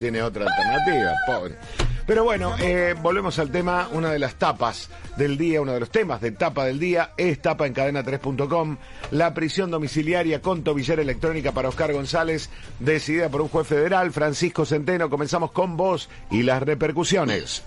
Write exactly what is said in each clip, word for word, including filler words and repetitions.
Tiene otra alternativa, pobre. Pero bueno, eh, volvemos al tema. Una de las tapas del día, uno de los temas de tapa del día es tapa en cadena tres punto com. La prisión domiciliaria con tobillera electrónica para Oscar González, decidida por un juez federal. Francisco Centeno, comenzamos con vos y las repercusiones.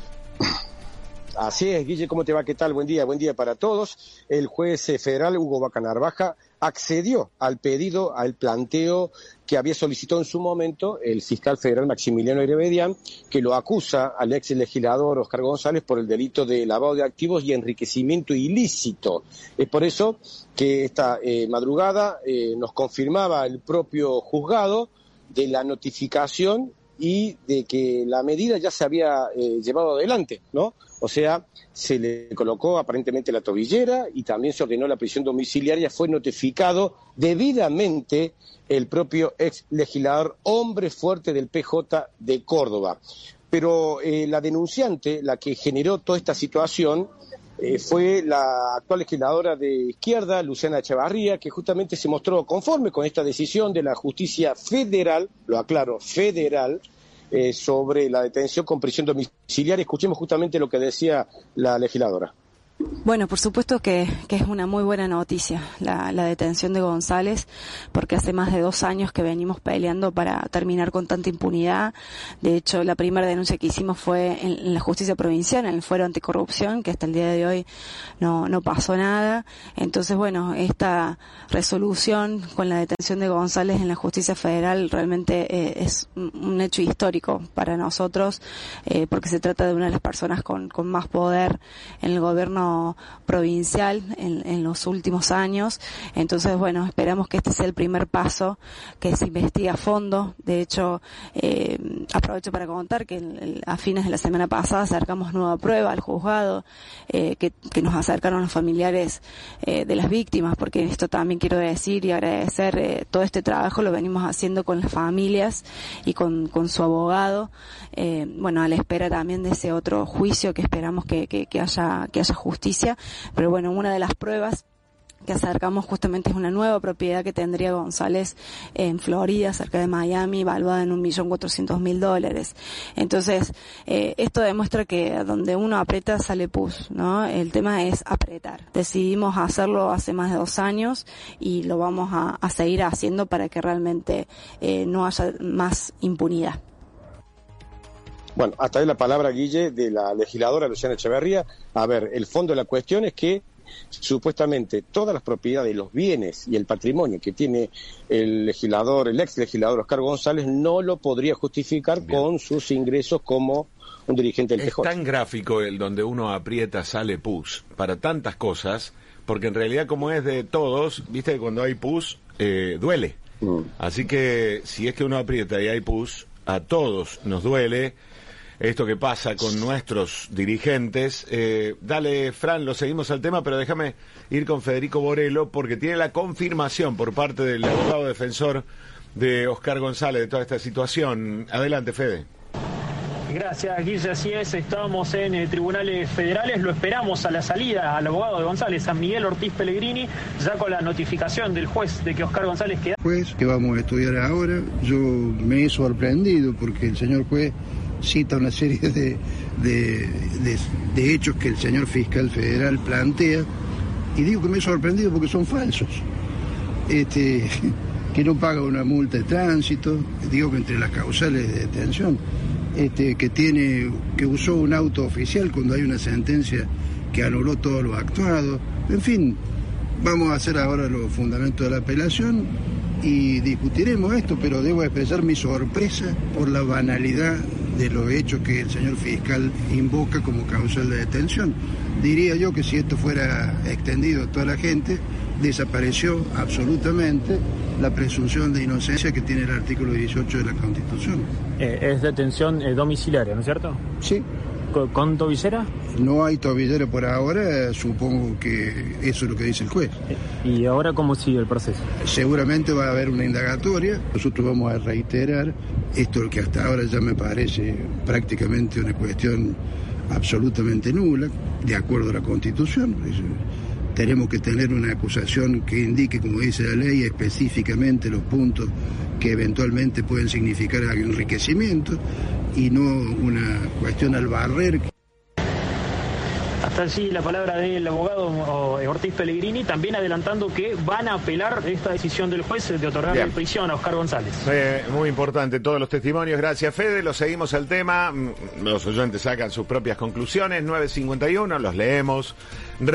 Así es, Guille, ¿cómo te va? ¿Qué tal? Buen día, buen día para todos. El juez federal Hugo Vaca Narvaja accedió al pedido, al planteo que había solicitado en su momento el fiscal federal Maximiliano Herebedián, que lo acusa al ex legislador Oscar González por el delito de lavado de activos y enriquecimiento ilícito. Es por eso que esta eh, madrugada eh, nos confirmaba el propio juzgado de la notificación y de que la medida ya se había eh, llevado adelante, ¿no? O sea, se le colocó aparentemente la tobillera y también se ordenó la prisión domiciliaria. Fue notificado debidamente el propio ex legislador, hombre fuerte del P J de Córdoba. Pero eh, la denunciante, la que generó toda esta situación, eh, fue la actual legisladora de izquierda, Luciana Echevarría, que justamente se mostró conforme con esta decisión de la justicia federal, lo aclaro, federal, Eh, sobre la detención con prisión domiciliaria. Escuchemos justamente lo que decía la legisladora. Bueno, por supuesto que, que es una muy buena noticia la, la detención de González, porque hace más de dos años que venimos peleando para terminar con tanta impunidad. De hecho, la primera denuncia que hicimos fue en, en la justicia provincial, en el fuero anticorrupción, que hasta el día de hoy no, no pasó nada. Entonces, bueno, esta resolución con la detención de González en la justicia federal realmente eh, es un hecho histórico para nosotros, eh, porque se trata de una de las personas con, con más poder en el gobierno provincial en, en los últimos años. Entonces, bueno, esperamos que este sea el primer paso, que se investigue a fondo. De hecho, eh, aprovecho para contar que el, el, a fines de la semana pasada acercamos nueva prueba al juzgado, eh, que, que nos acercaron los familiares eh, de las víctimas, porque esto también quiero decir y agradecer, eh, todo este trabajo lo venimos haciendo con las familias y con, con su abogado, eh, bueno, a la espera también de ese otro juicio que esperamos que, que, que haya, que haya justicia. Pero bueno, una de las pruebas que acercamos justamente es una nueva propiedad que tendría González en Florida, cerca de Miami, valuada en un millón cuatrocientos mil dólares. Entonces, eh, esto demuestra que donde uno aprieta sale pus, ¿no? El tema es apretar. Decidimos hacerlo hace más de dos años y lo vamos a, a seguir haciendo para que realmente eh, no haya más impunidad. Bueno, hasta ahí la palabra, Guille, de la legisladora Luciana Echevarría. A ver, el fondo de la cuestión es que supuestamente todas las propiedades, los bienes y el patrimonio que tiene el legislador, el ex legislador Oscar González, no lo podría justificar Bien. con sus ingresos como un dirigente del P J. Es tan gráfico el donde uno aprieta sale pus para tantas cosas, porque en realidad como es de todos, viste que cuando hay pus eh, duele. Mm. Así que si es que uno aprieta y hay pus, a todos nos duele esto que pasa con nuestros dirigentes. Eh, dale, Fran, lo seguimos al tema, pero déjame ir con Federico Borello, porque tiene la confirmación por parte del abogado defensor de Oscar González de toda esta situación. Adelante, Fede. Gracias, Guille, así es, estamos en eh, tribunales federales, lo esperamos a la salida al abogado de González, San Miguel Ortiz Pellegrini, ya con la notificación del juez de que Oscar González queda. Juez, que vamos a estudiar ahora, yo me he sorprendido porque el señor juez cita una serie de, de, de, de hechos que el señor fiscal federal plantea, y digo que me he sorprendido porque son falsos. Este, que no paga una multa de tránsito, digo que entre las causales de detención, este, que tiene, que usó un auto oficial cuando hay una sentencia que anuló todo lo actuado. En fin, vamos a hacer ahora los fundamentos de la apelación y discutiremos esto, pero debo expresar mi sorpresa por la banalidad de los hechos que el señor fiscal invoca como causal de detención. Diría yo que si esto fuera extendido a toda la gente, desapareció absolutamente la presunción de inocencia que tiene el artículo dieciocho de la Constitución. Eh, es detención eh, domiciliaria, ¿no es cierto? Sí. ¿Con, con tobillera? No hay tobillera por ahora, supongo que eso es lo que dice el juez. ¿Y ahora cómo sigue el proceso? Seguramente va a haber una indagatoria. Nosotros vamos a reiterar esto que hasta ahora ya me parece prácticamente una cuestión absolutamente nula, de acuerdo a la Constitución. tenemos que tener una acusación que indique, como dice la ley, específicamente los puntos que eventualmente pueden significar enriquecimiento y no una cuestión al barrer. Hasta allí la palabra del abogado Ortiz Pellegrini, también adelantando que van a apelar esta decisión del juez de otorgarle Bien. prisión a Oscar González. Eh, muy importante todos los testimonios, gracias Fede, lo seguimos al tema, los oyentes sacan sus propias conclusiones, nueve cincuenta y uno, los leemos.